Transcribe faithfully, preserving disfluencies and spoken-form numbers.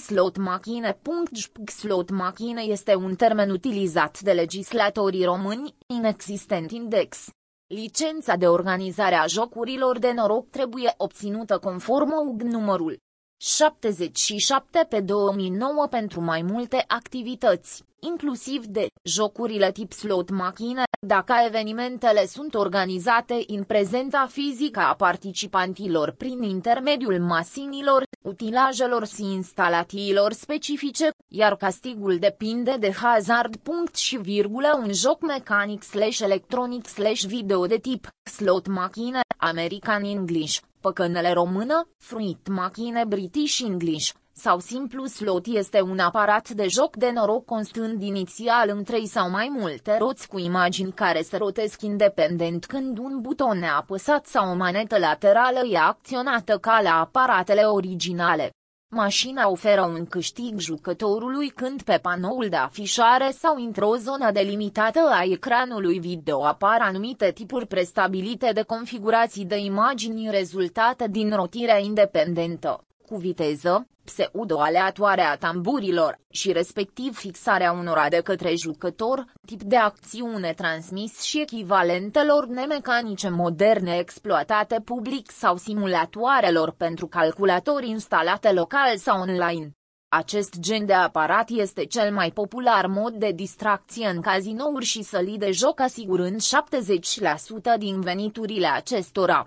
Slot machine. Slot machine este un termen utilizat de legislatorii români, inexistent index. Licența de organizare a jocurilor de noroc trebuie obținută conform U G numărul șaptezeci și șapte pe două mii nouă pentru mai multe activități, inclusiv de jocurile tip slot machine, dacă evenimentele sunt organizate în prezența fizică a participanților prin intermediul mașinilor, utilajelor și instalațiilor specifice, iar castigul depinde de hazard. Și virgulă un joc mecanic slash electronic slash video de tip slot machine, American English, păcănele română, fruit machine British English, sau simplu slot este un aparat de joc de noroc constând inițial în trei sau mai multe roți cu imagini care se rotesc independent când un buton e apăsat sau o manetă laterală e acționată ca la aparatele originale. Mașina oferă un câștig jucătorului când pe panoul de afișare sau într-o zonă delimitată a ecranului video apar anumite tipuri prestabilite de configurații de imagini rezultate din rotirea independentă, cu viteză, pseudo-aleatoare a tamburilor, și respectiv fixarea unora de către jucător, tip de acțiune transmis și echivalentelor nemecanice moderne exploatate public sau simulatoarelor pentru calculatori instalate local sau online. Acest gen de aparat este cel mai popular mod de distracție în cazinouri și sălii de joc, asigurând șaptezeci la sută din veniturile acestora.